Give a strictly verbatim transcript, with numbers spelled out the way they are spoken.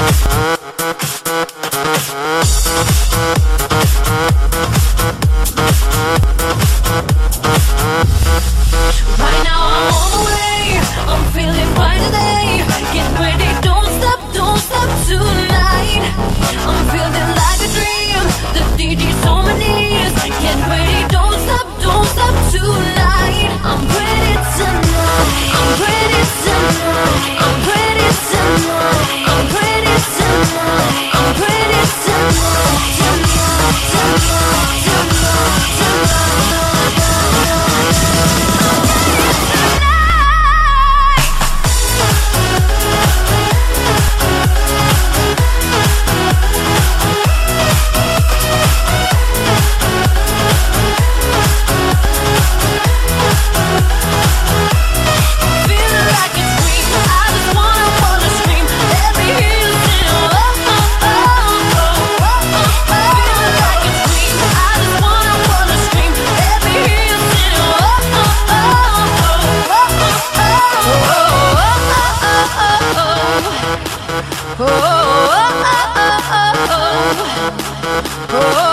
Right now I'm on the way, I'm feeling bright today. Get ready, don't stop, don't stop tonight. I'm feeling like a dream, the D J's on my knees. Get ready, don't stop, don't stop tonight. I'm ready tonight, I'm ready tonight, I'm ready tonight, I'm ready tonight, I'm ready tonight, tonight, tonight, tonight, tonight. Oh, oh, oh, oh, oh, oh.